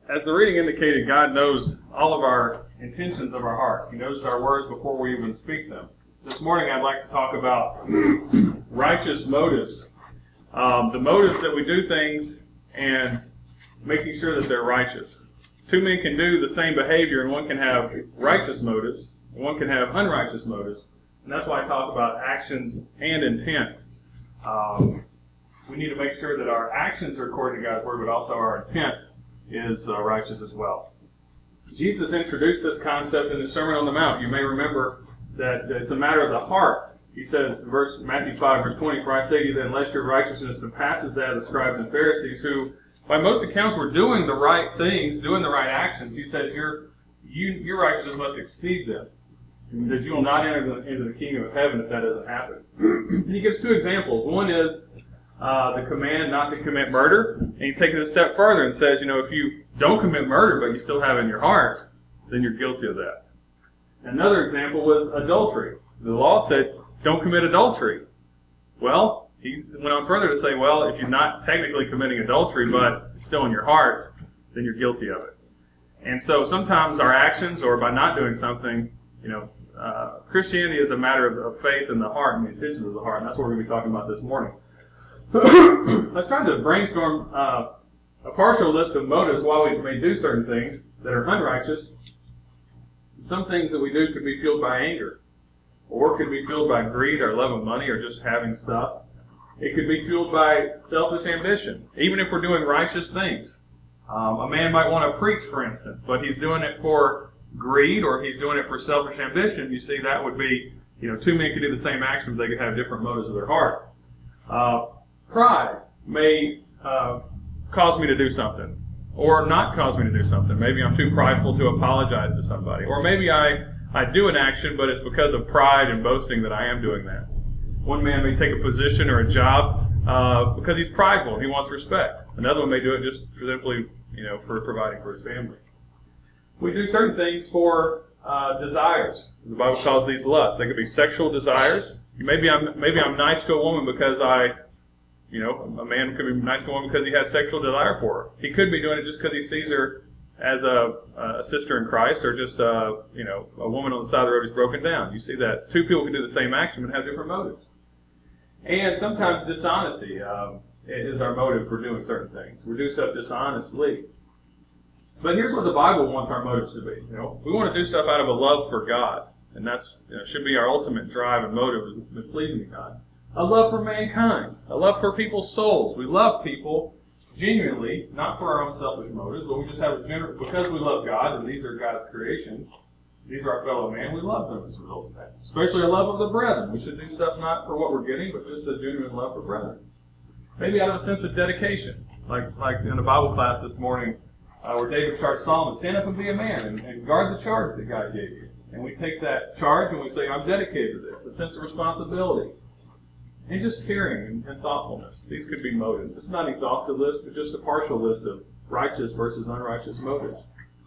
As the reading indicated, God knows all of our intentions of our heart. He knows our words before we even speak them. This morning I'd like to talk about righteous motives. The motives that we do things and making sure that they're righteous. Two men can do the same behavior and one can have righteous motives and one can have unrighteous motives. And that's why I talk about actions and intent. We need to make sure that our actions are according to God's Word, but also our intent is righteous as well. Jesus introduced this concept in the Sermon on the Mount. You may remember that it's a matter of the heart. He says, Matthew 5, verse 20, "For I say to you that unless your righteousness surpasses that of the scribes and Pharisees, who by most accounts were doing the right things, doing the right actions," he said, your righteousness must exceed them. That you will not enter into the kingdom of heaven if that doesn't happen. And he gives two examples. One is the command not to commit murder. And he takes it a step further and says, if you don't commit murder, but you still have it in your heart, then you're guilty of that. Another example was adultery. The law said, don't commit adultery. Well, he went on further to say, well, if you're not technically committing adultery, but it's still in your heart, then you're guilty of it. And so sometimes our actions, or by not doing something, Christianity is a matter of faith in the heart and the intentions of the heart, and that's what we're going to be talking about this morning. Let's try to brainstorm a partial list of motives why we may do certain things that are unrighteous. Some things that we do could be fueled by anger, or could be fueled by greed or love of money or just having stuff. It could be fueled by selfish ambition, even if we're doing righteous things. A man might want to preach, for instance, but he's doing it for greed or he's doing it for selfish ambition. You see, that would be, two men could do the same action, but they could have different motives of their heart. Pride may cause me to do something, or not cause me to do something. Maybe I'm too prideful to apologize to somebody. Or maybe I do an action, but it's because of pride and boasting that I am doing that. One man may take a position or a job because he's prideful and he wants respect. Another one may do it just simply, for providing for his family. We do certain things for desires. The Bible calls these lusts. They could be sexual desires. Maybe I'm nice to a woman because a man could be nice to a woman because he has sexual desire for her. He could be doing it just because he sees her as a sister in Christ, or just a woman on the side of the road who's broken down. You see that two people can do the same action but have different motives. And sometimes dishonesty is our motive for doing certain things. We do stuff dishonestly. But here's what the Bible wants our motives to be. We want to do stuff out of a love for God, and that's should be our ultimate drive and motive in pleasing to God. A love for mankind, a love for people's souls. We love people genuinely, not for our own selfish motives, but we just have because we love God, and these are God's creations. These are our fellow man. We love them as a result of that. Especially a love of the brethren. We should do stuff not for what we're getting, but just a genuine love for brethren. Maybe out of a sense of dedication, like in the Bible class this morning, where David charged Solomon, stand up and be a man and guard the charge that God gave you. And we take that charge and we say, I'm dedicated to this, a sense of responsibility. And just caring and thoughtfulness. These could be motives. It's not an exhaustive list, but just a partial list of righteous versus unrighteous motives.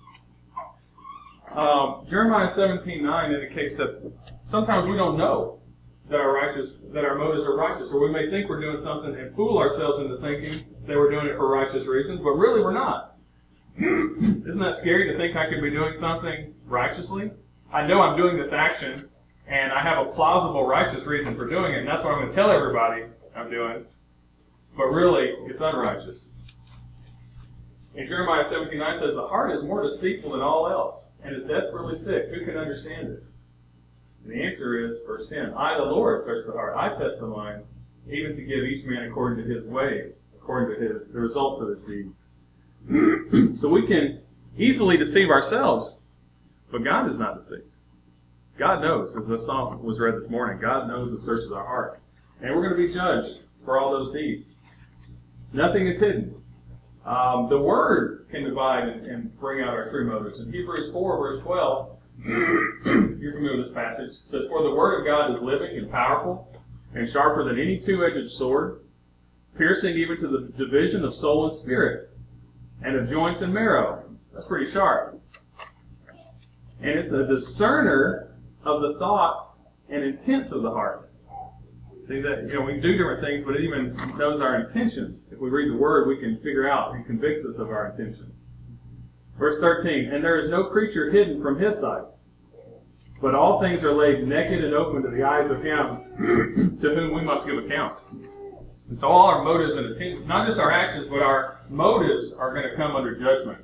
Jeremiah 17:9 indicates that sometimes we don't know that our motives are righteous, or we may think we're doing something and fool ourselves into thinking that we're doing it for righteous reasons, but really we're not. Isn't that scary to think I could be doing something righteously? I know I'm doing this action, and I have a plausible righteous reason for doing it, and that's what I'm going to tell everybody I'm doing, but really it's unrighteous. And Jeremiah 17:9 says, the heart is more deceitful than all else, and is desperately sick. Who can understand it? And the answer is, verse 10, I, the Lord, search the heart. I test the mind, even to give each man according to his ways, according to the results of his deeds. So we can easily deceive ourselves, but God is not deceived. God knows, as the psalm was read this morning, God knows and searches our heart. And we're going to be judged for all those deeds. Nothing is hidden. The Word can divide and bring out our true motives. In Hebrews 4, verse 12, you're familiar with this passage, it says, for the Word of God is living and powerful, and sharper than any two-edged sword, piercing even to the division of soul and spirit, and of joints and marrow. That's pretty sharp. And it's a discerner of the thoughts and intents of the heart. See that, we do different things, but it even knows our intentions. If we read the Word, we can figure out and convicts us of our intentions. Verse 13, and there is no creature hidden from his sight, but all things are laid naked and open to the eyes of him to whom we must give account. And so all our motives and intentions, not just our actions, but our motives are going to come under judgment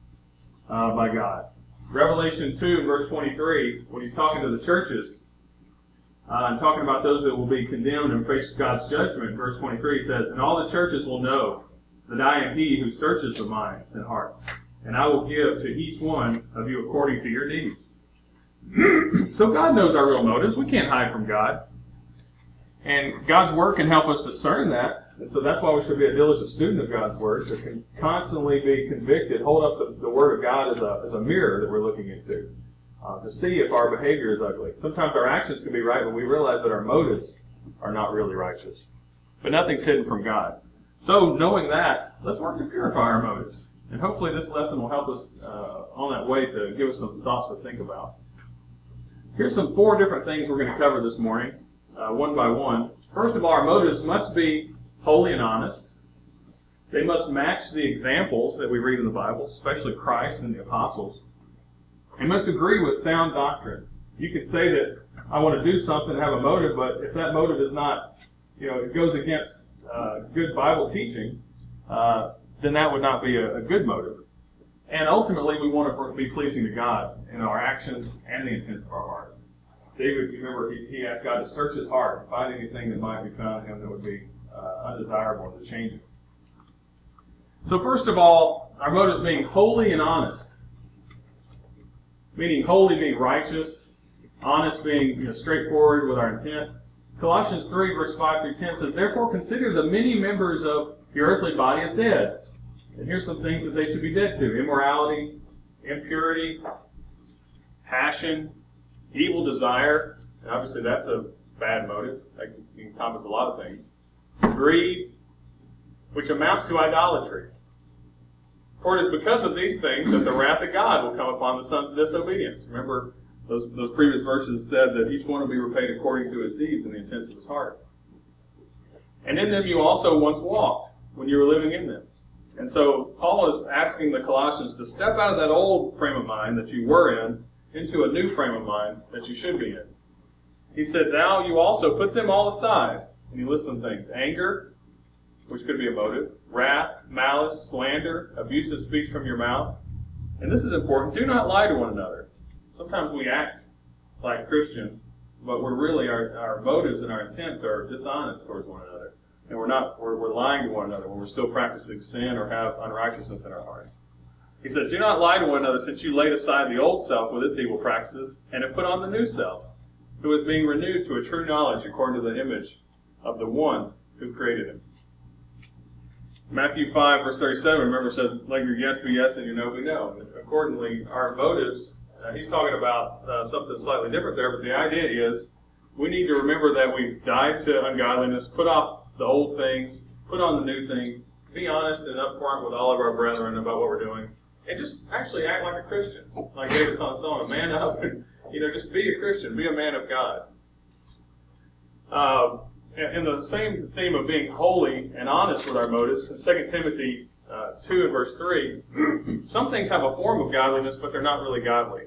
by God. Revelation 2, verse 23, when he's talking to the churches, and talking about those that will be condemned and face God's judgment, verse 23 says, and all the churches will know that I am he who searches the minds and hearts, and I will give to each one of you according to your deeds. So God knows our real motives. We can't hide from God. And God's Word can help us discern that. And so that's why we should be a diligent student of God's Word, to constantly be convicted, hold up the Word of God as a mirror that we're looking into, to see if our behavior is ugly. Sometimes our actions can be right, but we realize that our motives are not really righteous. But nothing's hidden from God. So knowing that, let's work to purify our motives. And hopefully this lesson will help us on that way to give us some thoughts to think about. Here's some 4 different things we're going to cover this morning, one by one. First of all, our motives must be holy and honest. They must match the examples that we read in the Bible, especially Christ and the apostles. They must agree with sound doctrine. You could say that I want to do something and have a motive, but if that motive is not, it goes against good Bible teaching, then that would not be a good motive. And ultimately, we want to be pleasing to God in our actions and the intents of our heart. David, you remember, he asked God to search his heart and find anything that might be found in him that would be undesirable, and to change it. So first of all, our motives being holy and honest. Meaning holy being righteous, honest being straightforward with our intent. Colossians 3, verse 5 through 10 says, therefore consider the many members of your earthly body as dead. And here's some things that they should be dead to. Immorality, impurity, passion, evil desire. And obviously that's a bad motive. That can encompass a lot of things. Greed, which amounts to idolatry. For it is because of these things that the wrath of God will come upon the sons of disobedience. Remember, those previous verses said that each one will be repaid according to his deeds and the intents of his heart. And in them you also once walked when you were living in them. And so Paul is asking the Colossians to step out of that old frame of mind that you were in into a new frame of mind that you should be in. He said, now you also put them all aside. And he lists some things. Anger, which could be a motive. Wrath, malice, slander, abusive speech from your mouth. And this is important. Do not lie to one another. Sometimes we act like Christians, but our motives and our intents are dishonest towards one another. And we're lying to one another when we're still practicing sin or have unrighteousness in our hearts. He says, do not lie to one another, since you laid aside the old self with its evil practices and have put on the new self, who is being renewed to a true knowledge according to the image of the one who created him. Matthew 5, verse 37, remember, said, let your yes be yes and your no be no. And accordingly, our motives, he's talking about something slightly different there, but the idea is we need to remember that we've died to ungodliness, put off the old things, put on the new things, be honest and upfront with all of our brethren about what we're doing, and just actually act like a Christian. Like David tells Solomon, man up and, just be a Christian, be a man of God. In the same theme of being holy and honest with our motives, in 2 Timothy 2 and verse 3, some things have a form of godliness, but they're not really godly.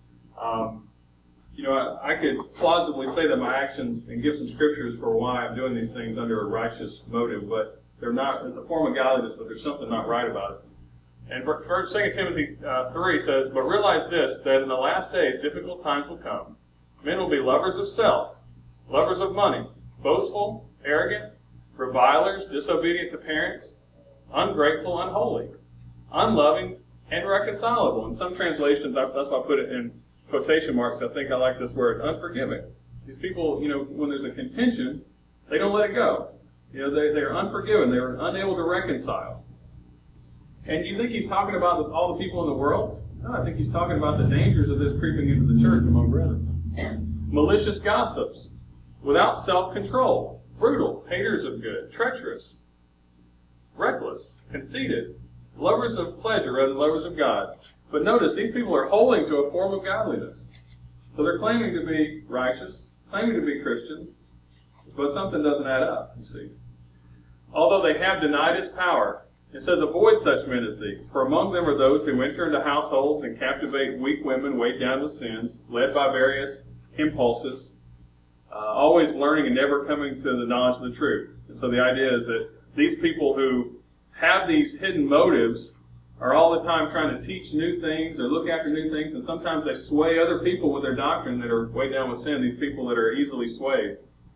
I could plausibly say that my actions and give some scriptures for why I'm doing these things under a righteous motive, but they're not. It's a form of godliness, but there's something not right about it. And 2 Timothy 3 says, but realize this, that in the last days difficult times will come. Men will be lovers of self, lovers of money, boastful, arrogant, revilers, disobedient to parents, ungrateful, unholy, unloving, and irreconcilable. In some translations, that's why I put it in quotation marks. I think I like this word, unforgiving. These people, when there's a contention, they don't let it go. They're unforgiving. They're unable to reconcile. And you think he's talking about all the people in the world? No, I think he's talking about the dangers of this creeping into the church among brethren. Malicious gossips, without self-control, brutal, haters of good, treacherous, reckless, conceited, lovers of pleasure rather than lovers of God. But notice, these people are holding to a form of godliness. So they're claiming to be righteous, claiming to be Christians, but something doesn't add up, you see. Although they have denied its power, It says, avoid such men as these, for among them are those who enter into households and captivate weak women weighed down with sins, led by various impulses, always learning and never coming to the knowledge of the truth. And so the idea is that these people who have these hidden motives are all the time trying to teach new things or look after new things, and sometimes they sway other people with their doctrine that are weighed down with sin, these people that are easily swayed.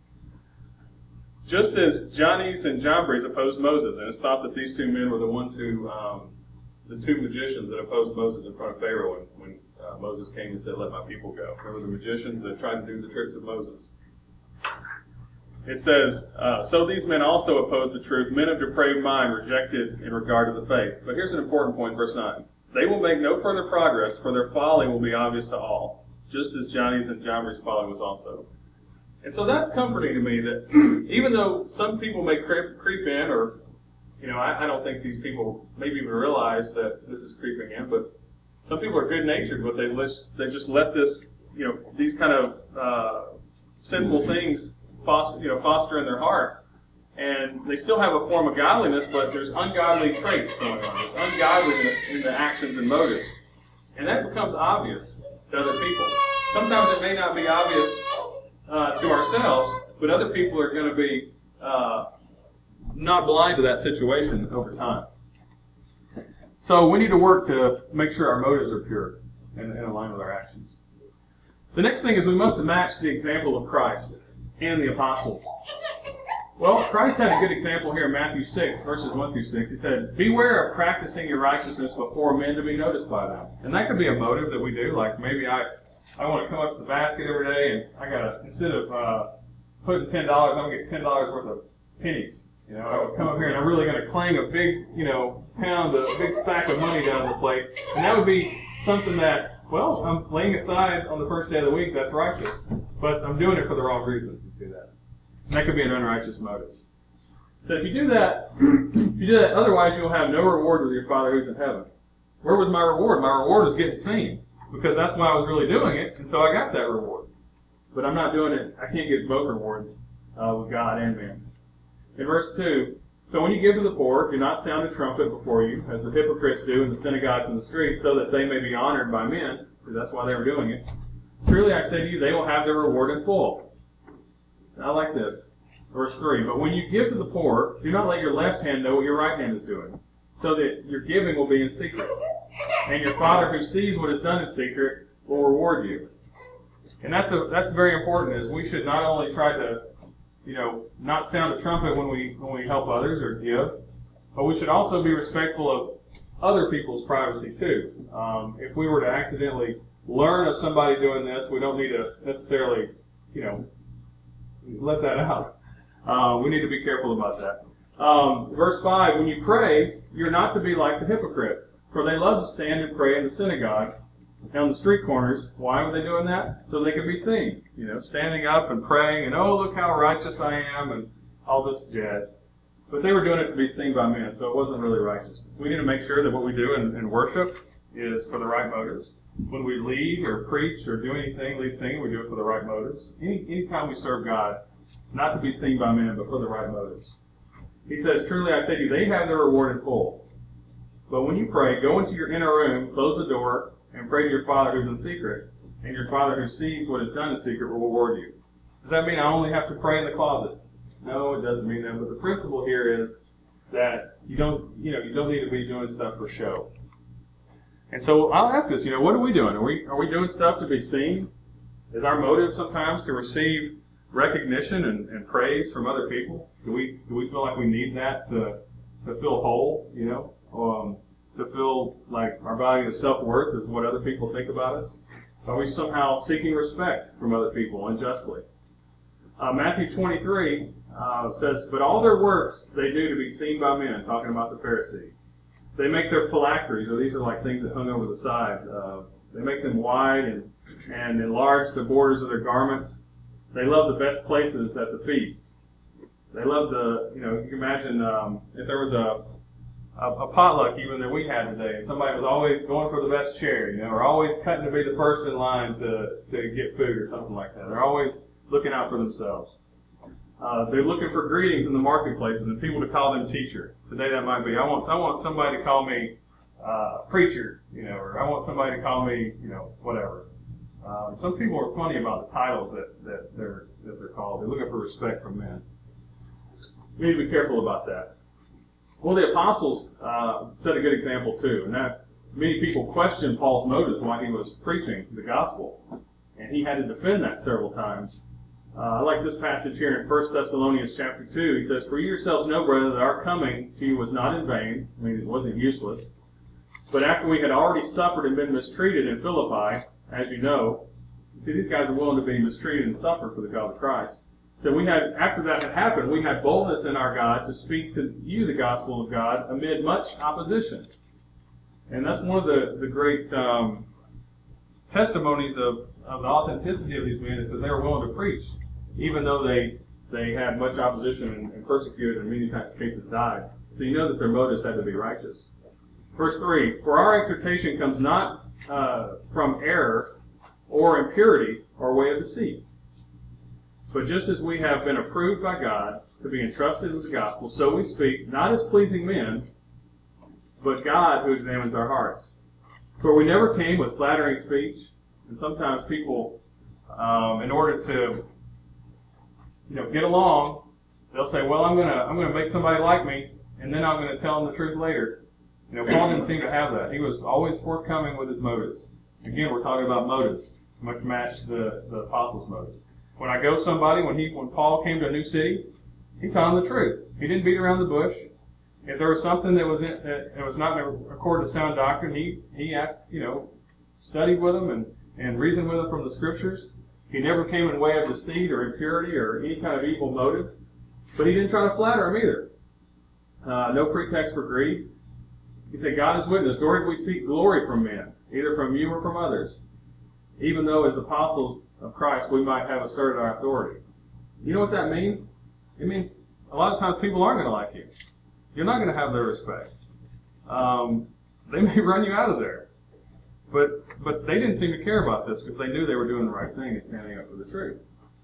Just as Jannes and Jambres opposed Moses, and it's thought that these two men were the ones who, the two magicians that opposed Moses in front of Pharaoh when Moses came and said, let my people go. There were the magicians that tried to do the tricks of Moses. It says, so these men also oppose the truth, men of depraved mind rejected in regard to the faith. But here's an important point, verse 9. They will make no further progress, for their folly will be obvious to all, just as Jannes and Jambres' folly was also. And so that's comforting to me that even though some people may creep in, or, I don't think these people maybe even realize that this is creeping in, but some people are good-natured, but they just let this, these kind of sinful things foster in their heart. And they still have a form of godliness, but there's ungodly traits going on. There's ungodliness in the actions and motives. And that becomes obvious to other people. Sometimes it may not be obvious to ourselves, but other people are going to be not blind to that situation over time. So we need to work to make sure our motives are pure and in line with our actions. The next thing is we must match the example of Christ and the apostles. Well, Christ had a good example here in Matthew 6, verses 1 through 6. He said, beware of practicing your righteousness before men to be noticed by them. And that could be a motive that we do, like maybe I want to come up to the basket every day, and I gotta, instead of putting $10, I'm gonna get $10 worth of pennies. I would come up here and I'm really gonna clang a big, pound, a big sack of money down the plate, and that would be something that, well, I'm laying aside on the first day of the week. That's righteous, but I'm doing it for the wrong reasons. You see that? And that could be an unrighteous motive. So if you do that, otherwise you'll have no reward with your Father who's in heaven. Where was my reward? My reward was getting seen, because that's why I was really doing it, and so I got that reward. But I'm not doing it. I can't get both rewards with God and man. In verse 2, so when you give to the poor, do not sound a trumpet before you, as the hypocrites do in the synagogues and the streets, so that they may be honored by men, because that's why they were doing it. Truly I say to you, they will have their reward in full. I like this. Verse 3, but when you give to the poor, do not let your left hand know what your right hand is doing, so that your giving will be in secret. And your Father who sees what is done in secret will reward you. And that's very important, is we should not only try to, not sound a trumpet when we help others or give, but we should also be respectful of other people's privacy too. If we were to accidentally learn of somebody doing this, we don't need to necessarily, let that out. We need to be careful about that. Verse 5, when you pray, you're not to be like the hypocrites, for they love to stand and pray in the synagogues and on the street corners. Why were they doing that? So they could be seen, standing up and praying, and oh, look how righteous I am, and all this jazz. But they were doing it to be seen by men, so it wasn't really righteousness. We need to make sure that what we do in worship is for the right motives. When we lead or preach or do anything, lead singing, we do it for the right motives. Anytime we serve God, not to be seen by men, but for the right motives. He says, truly I say to you, they have their reward in full. But when you pray, go into your inner room, close the door, and pray to your Father who's in secret. And your Father who sees what is done in secret will reward you. Does that mean I only have to pray in the closet? No, it doesn't mean that. But the principle here is that you don't need to be doing stuff for show. And so I'll ask us, what are we doing? Are we doing stuff to be seen? Is our motive sometimes to receive recognition and praise from other people? Do we feel like we need that to feel whole? To feel like our value of self-worth is what other people think about us? Are we somehow seeking respect from other people unjustly? Matthew 23 says, but all their works they do to be seen by men, talking about the Pharisees. They make their phylacteries, or these are like things that hung over the side. They make them wide and enlarge the borders of their garments. They love the best places at the feast. They love you can imagine if there was a potluck even that we had today, and somebody was always going for the best chair, or always cutting to be the first in line to get food or something like that. They're always looking out for themselves. They're looking for greetings in the marketplaces and people to call them teacher. Today that might be, I want somebody to call me preacher, or I want somebody to call me, whatever. Some people are funny about the titles that they're called. They're looking for respect from men. We need to be careful about that. Well, the apostles set a good example too, and that many people questioned Paul's motives while he was preaching the gospel, and he had to defend that several times. I like this passage here in 1 Thessalonians chapter 2. He says, "For you yourselves know, brother, that our coming to you was not in vain." I mean, it wasn't useless. "But after we had already suffered and been mistreated in Philippi, as you know," see, these guys are willing to be mistreated and suffer for the God of Christ. So after that had happened, we had boldness in our God to speak to you the gospel of God amid much opposition. And that's one of the great testimonies of the authenticity of these men, is that they were willing to preach, even though they had much opposition and persecuted and in many cases died. So you know that their motives had to be righteous. Verse 3, "For our exhortation comes not from error or impurity or way of deceit. But just as we have been approved by God to be entrusted with the gospel, so we speak, not as pleasing men, but God who examines our hearts. For we never came with flattering speech." And sometimes people, in order to get along, they'll say, "Well, I'm gonna make somebody like me, and then I'm gonna tell them the truth later." Paul didn't seem to have that. He was always forthcoming with his motives. Again, we're talking about motives, much matched the apostles' motives. When I go somebody, when Paul came to a new city, he told them the truth. He didn't beat around the bush. If there was something that was not in accord to sound doctrine, he asked, studied with them and reasoned with them from the scriptures. He never came in way of deceit or impurity or any kind of evil motive, but he didn't try to flatter them either. No pretext for greed. He said, "God is witness, nor did we seek glory from men, either from you or from others, even though as apostles of Christ we might have asserted our authority." You know what that means? It means a lot of times people aren't going to like you. You're not going to have their respect. They may run you out of there. But they didn't seem to care about this because they knew they were doing the right thing and standing up for the truth.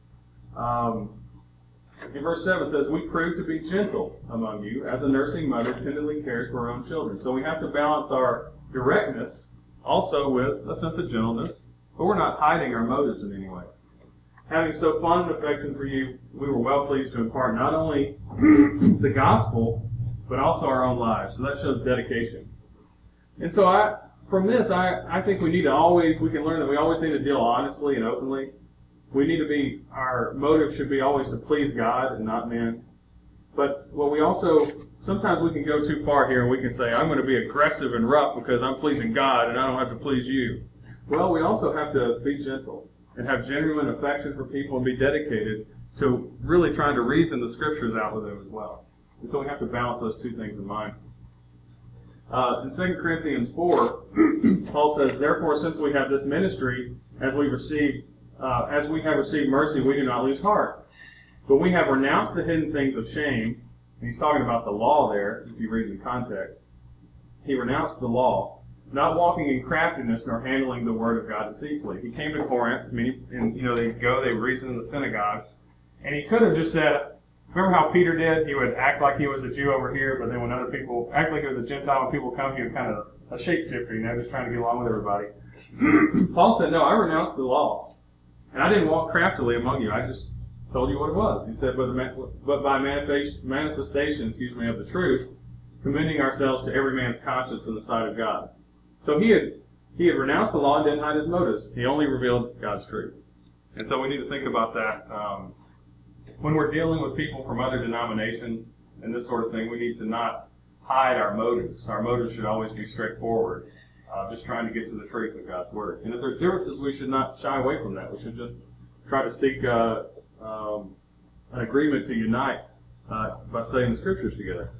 In verse 7 it says, "We prove to be gentle among you, as a nursing mother tenderly cares for her own children." So we have to balance our directness also with a sense of gentleness, but we're not hiding our motives in any way. "Having so fond an affection for you, we were well pleased to impart not only the gospel, but also our own lives." So that shows dedication. And so from this, I think we can learn that we always need to deal honestly and openly. Our motive should be always to please God and not men. But sometimes we can go too far here and we can say, "I'm going to be aggressive and rough because I'm pleasing God and I don't have to please you." Well, we also have to be gentle and have genuine affection for people and be dedicated to really trying to reason the scriptures out with them as well. And so we have to balance those two things in mind. In 2 Corinthians 4, Paul says, "Therefore, since we have this ministry, as we have received mercy, we do not lose heart. But we have renounced the hidden things of shame." And he's talking about the law there, if you read the context. He renounced the law, "not walking in craftiness nor handling the word of God deceitfully." He came to Corinth, they reason in the synagogues, and he could have just said, remember how Peter did? He would act like he was a Jew over here, but then when other people act like he was a Gentile, when people come, he was kind of a shapeshifter, just trying to get along with everybody. Paul said, "No, I renounced the law, and I didn't walk craftily among you. I just told you what it was." He said, but by manifestation, of the truth, commending ourselves to every man's conscience in the sight of God. So he had renounced the law and didn't hide his motives. He only revealed God's truth. And so we need to think about that. When we're dealing with people from other denominations and this sort of thing, we need to not hide our motives. Our motives should always be straightforward, just trying to get to the truth of God's Word. And if there's differences, we should not shy away from that. We should just try to seek an agreement to unite by studying the Scriptures together.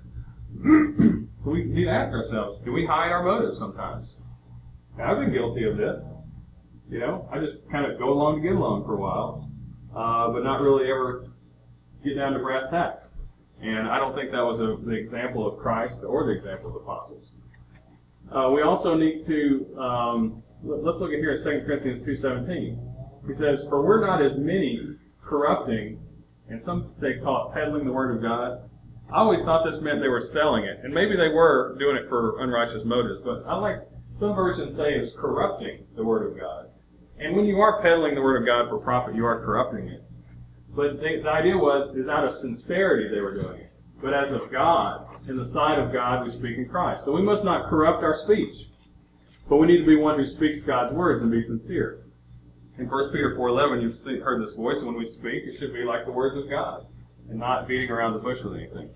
We need to ask ourselves, do we hide our motives sometimes? And I've been guilty of this. I just kind of go along to get along for a while, but not really ever get down to brass tacks. And I don't think that was the example of Christ or the example of the apostles. We also need to, let's look at here in 2 Corinthians 2:17. He says, "For we're not as many corrupting," and some they call it peddling the word of God, I always thought this meant they were selling it, and maybe they were doing it for unrighteous motives, but I like some versions say it's corrupting the Word of God. And when you are peddling the Word of God for profit, you are corrupting it. But the idea is out of sincerity they were doing it. But as of God, in the sight of God, we speak in Christ. So we must not corrupt our speech. But we need to be one who speaks God's words and be sincere. In 1 Peter 4:11, you've heard this voice, and when we speak, it should be like the words of God, and not beating around the bush with anything.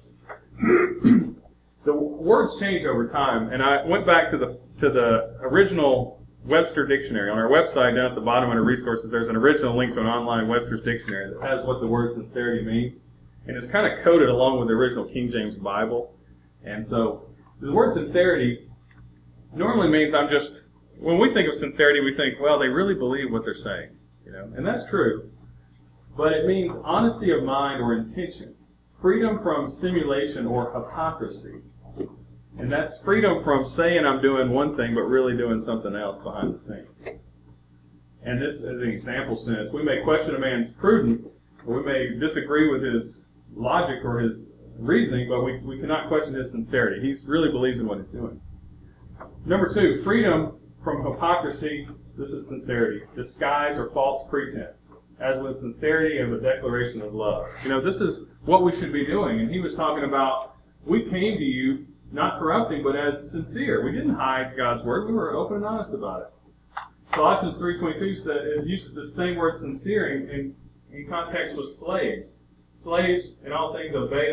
The words change over time, and I went back to the original Webster Dictionary. On our website, down at the bottom under resources, there's an original link to an online Webster's Dictionary that has what the word sincerity means, and it's kind of coded along with the original King James Bible. And so the word sincerity normally means when we think of sincerity, we think, well, they really believe what they're saying, and that's true. But it means honesty of mind or intention, freedom from simulation or hypocrisy. And that's freedom from saying I'm doing one thing, but really doing something else behind the scenes. And this, as an example sense, we may question a man's prudence, or we may disagree with his logic or his reasoning, but we cannot question his sincerity. He really believes in what he's doing. Number 2, freedom from hypocrisy. This is sincerity. Disguise or false pretense, as with sincerity of a declaration of love. This is what we should be doing. And he was talking about, we came to you not corrupting, but as sincere. We didn't hide God's word. We were open and honest about it. Colossians 3:22 said it uses the same word sincere in context with slaves. Slaves, in all things, obey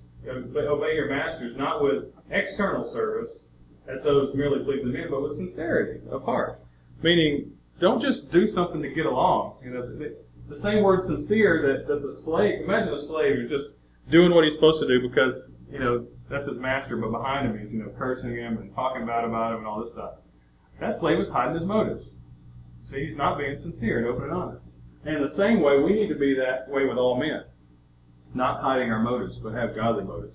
your masters, not with external service, as those merely pleasing men, but with sincerity of heart. Meaning, don't just do something to get along. The same word sincere that the slave, imagine a slave who's just doing what he's supposed to do because, that's his master, but behind him he's, cursing him and talking bad about him and all this stuff. That slave is hiding his motives. See, he's not being sincere and open and honest. And in the same way, we need to be that way with all men. Not hiding our motives, but have godly motives.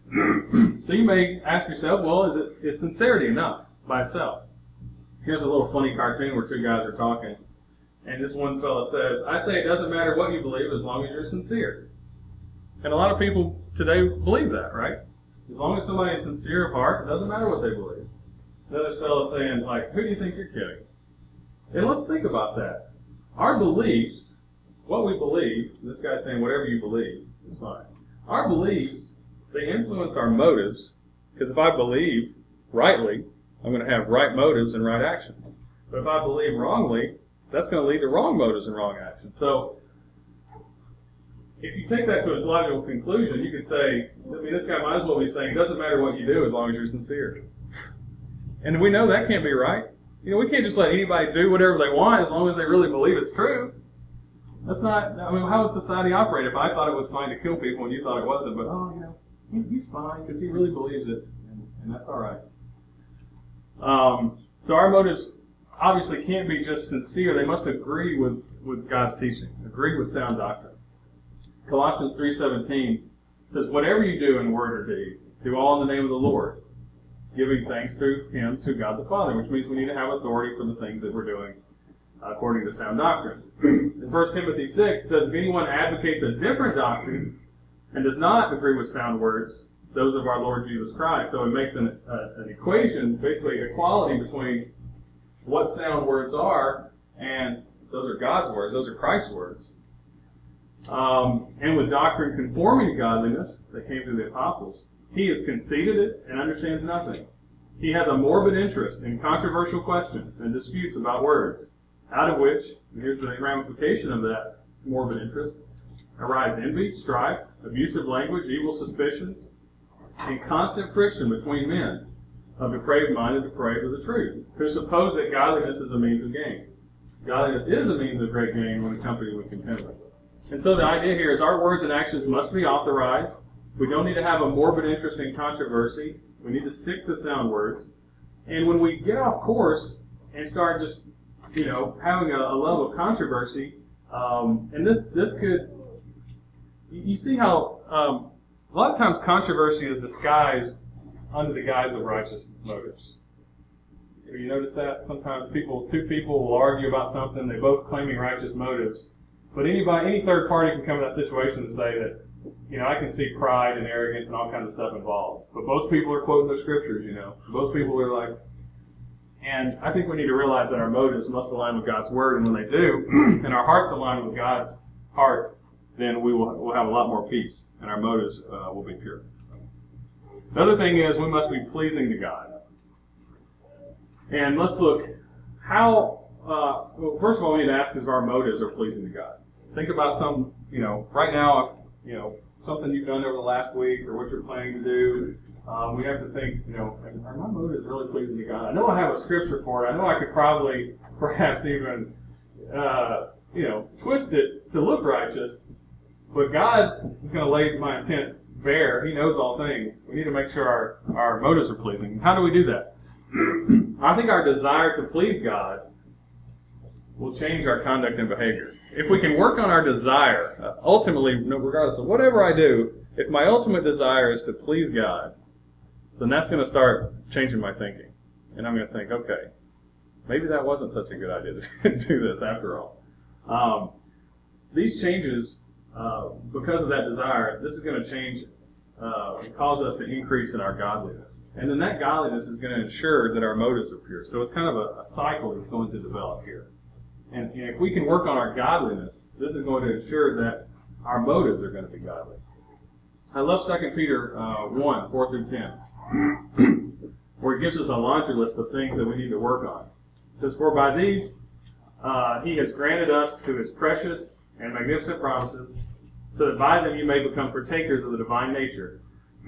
So you may ask yourself, well, is sincerity enough by itself? Here's a little funny cartoon where 2 guys are talking. And this one fellow says, I say it doesn't matter what you believe as long as you're sincere. And a lot of people today believe that, right? As long as somebody's sincere of heart, it doesn't matter what they believe. Another fellow saying, who do you think you're kidding? And let's think about that. Our beliefs, what we believe, this guy's saying whatever you believe is fine. Our beliefs, they influence our motives, because if I believe rightly, I'm going to have right motives and right actions. But if I believe wrongly, that's going to lead to wrong motives and wrong actions. So, if you take that to its logical conclusion, you could say, this guy might as well be saying, it doesn't matter what you do as long as you're sincere. And we know that can't be right. We can't just let anybody do whatever they want as long as they really believe it's true. That's not, how would society operate if I thought it was fine to kill people and you thought it wasn't, but, he's fine because he really believes it, and that's all right. So our motives obviously can't be just sincere. They must agree with God's teaching, agree with sound doctrine. Colossians 3:17 says, whatever you do in word or deed, do all in the name of the Lord, giving thanks through Him to God the Father, which means we need to have authority for the things that we're doing according to sound doctrine. In 1 Timothy 6, it says, if anyone advocates a different doctrine and does not agree with sound words, those of our Lord Jesus Christ. So it makes an equation, basically equality between what sound words are, and those are God's words, those are Christ's words. And with doctrine conforming to godliness that came through the apostles, he has conceded it and understands nothing. He has a morbid interest in controversial questions and disputes about words, out of which, and here's the ramification of that morbid interest, arise envy, strife, abusive language, evil suspicions, and constant friction between men of depraved mind and depraved of the truth, who suppose that godliness is a means of gain. Godliness is a means of great gain when accompanied with contentment. And so the idea here is our words and actions must be authorized. We don't need to have a morbid interest in controversy. We need to stick to sound words. And when we get off course and start just, having a love of controversy, and this could, you see how a lot of times controversy is disguised under the guise of righteous motives. Have you noticed that? Sometimes two people will argue about something, they both claiming righteous motives. But any third party can come in that situation and say that I can see pride and arrogance and all kinds of stuff involved. But most people are quoting the scriptures, Most people are like, and I think we need to realize that our motives must align with God's word, and when they do, and our hearts align with God's heart, then we'll have a lot more peace, and our motives will be pure. The other thing is we must be pleasing to God. And let's look how, well, first of all, we need to ask if our motives are pleasing to God. Think about some, right now, something you've done over the last week or what you're planning to do. We have to think, are my motives really pleasing to God? I know I have a scripture for it. I know I could probably, perhaps even, twist it to look righteous. But God is going to lay my intent bare. He knows all things. We need to make sure our motives are pleasing. How do we do that? I think our desire to please God will change our conduct and behavior. If we can work on our desire, ultimately, regardless of whatever I do, if my ultimate desire is to please God, then that's going to start changing my thinking. And I'm going to think, okay, maybe that wasn't such a good idea to do this after all. These changes, because of that desire, this is going to change, cause us to increase in our godliness. And then that godliness is going to ensure that our motives are pure. So it's kind of a cycle that's going to develop here. And if we can work on our godliness, this is going to ensure that our motives are going to be godly. I love 2 Peter 1, 4 through 10, where it gives us a laundry list of things that we need to work on. It says, "For by these he has granted us to his precious and magnificent promises, so that by them you may become partakers of the divine nature."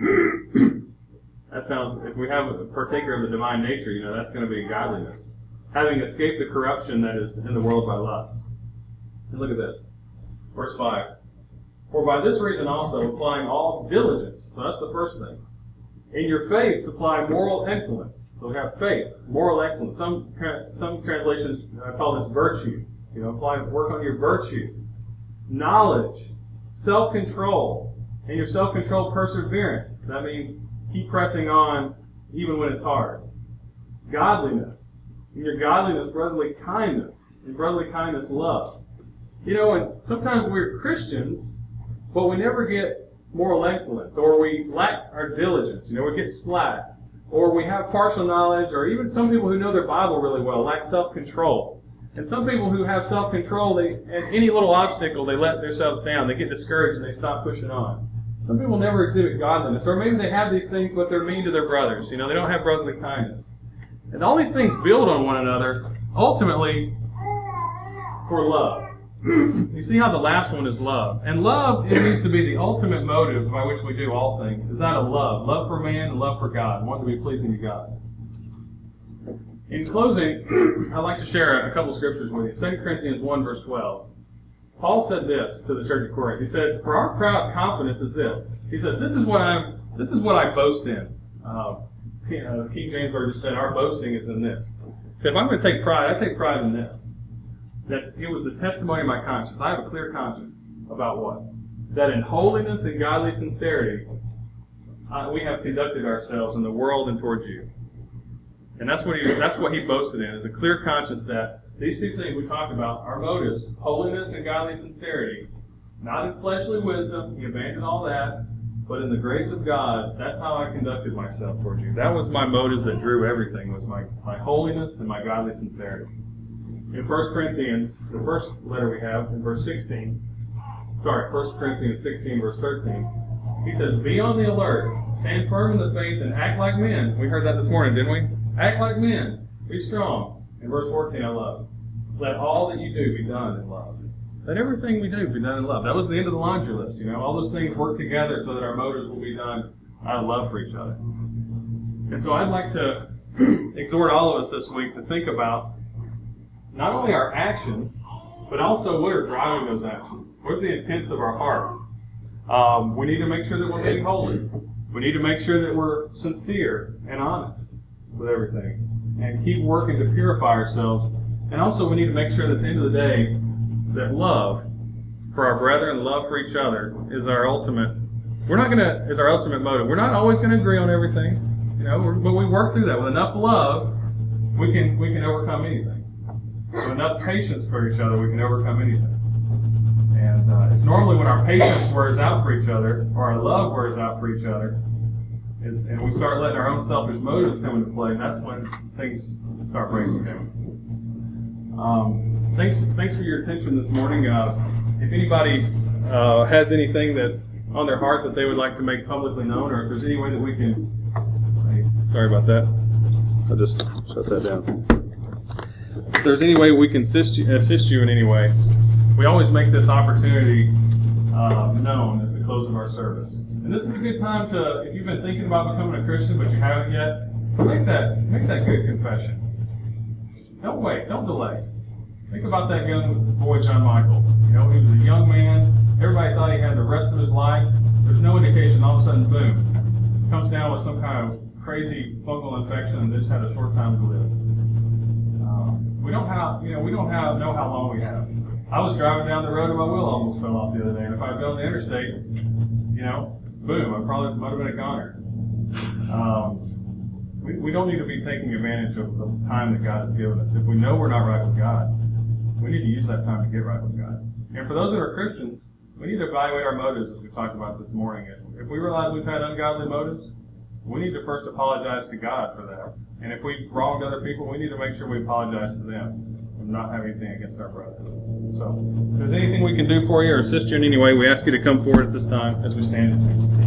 That sounds, if we have a partaker of the divine nature, that's going to be godliness. "Having escaped the corruption that is in the world by lust." And look at this. Verse 5. "For by this reason also, applying all diligence," so that's the first thing, "in your faith supply moral excellence." So we have faith, moral excellence. Some translations call this virtue. Work on your virtue. "Knowledge, self-control, and your self-control perseverance." That means keep pressing on even when it's hard. "Godliness, in your godliness brotherly kindness, and brotherly kindness love." And sometimes we're Christians, but we never get moral excellence, or we lack our diligence. We get slack, or we have partial knowledge, or even some people who know their Bible really well lack self-control. And some people who have self-control, at any little obstacle, they let themselves down. They get discouraged and they stop pushing on. Some people never exhibit godliness, or maybe they have these things, but they're mean to their brothers. They don't have brotherly kindness. And all these things build on one another, ultimately, for love. You see how the last one is love. And love, it needs to be the ultimate motive by which we do all things. Is out of love. Love for man and love for God. Want to be pleasing to God. In closing, I'd like to share a couple scriptures with you. 2 Corinthians 1, verse 12. Paul said this to the church of Corinth. He said, "For our proud confidence is this." He says, this is what I boast in. King James Version said, "Our boasting is in this." He said, if I'm going to take pride, I take pride in this. That it was the testimony of my conscience. I have a clear conscience about what? That in holiness and godly sincerity, we have conducted ourselves in the world and towards you. And that's what he boasted in, is a clear conscience that these two things we talked about, our motives, holiness and godly sincerity, not in fleshly wisdom, he abandoned all that, but in the grace of God, that's how I conducted myself towards you. That was my motives that drew everything, was my holiness and my godly sincerity. In 1 Corinthians, the first letter we have, in verse 16, 1 Corinthians 16, verse 13, he says, "Be on the alert, stand firm in the faith, and act like men." We heard that this morning, didn't we? Act like men. Be strong. In verse 14, I love. "Let all that you do be done in love." Let everything we do be done in love. That was the end of the laundry list. All those things work together so that our motives will be done out of love for each other. And so I'd like to exhort all of us this week to think about not only our actions, but also what are driving those actions. What are the intents of our heart? We need to make sure that we're being holy. We need to make sure that we're sincere and honest with everything, and keep working to purify ourselves. And also we need to make sure that at the end of the day, that love for our brethren, love for each other is our ultimate. Is our ultimate motive. We're not always going to agree on everything, but we work through that. With enough love, we can overcome anything. With enough patience for each other, we can overcome anything. And it's normally when our patience wears out for each other, or our love wears out for each other, and we start letting our own selfish motives come into play, that's when things start breaking down. Thanks for your attention this morning. If anybody has anything that's on their heart that they would like to make publicly known, or if there's any way that we can... Sorry about that. I'll just shut that down. If there's any way we can assist you in any way, we always make this opportunity known at the close of our service. And this is a good time to, if you've been thinking about becoming a Christian but you haven't yet, make that good confession. Don't wait, don't delay. Think about that young boy, John Michael. You know, he was a young man. Everybody thought he had the rest of his life. There's no indication. All of a sudden, boom, comes down with some kind of crazy fungal infection and just had a short time to live. We don't know how long we have. I was driving down the road and my wheel almost fell off the other day. And if I'd been on the interstate, boom, I probably might have been a goner. We don't need to be taking advantage of the time that God has given us. If we know we're not right with God, we need to use that time to get right with God. And for those that are Christians, we need to evaluate our motives, as we talked about this morning. If we realize we've had ungodly motives, we need to first apologize to God for that. And if we've wronged other people, we need to make sure we apologize to them and not have anything against our brother. So, if there's anything we can do for you or assist you in any way, we ask you to come forward at this time as we stand and sing.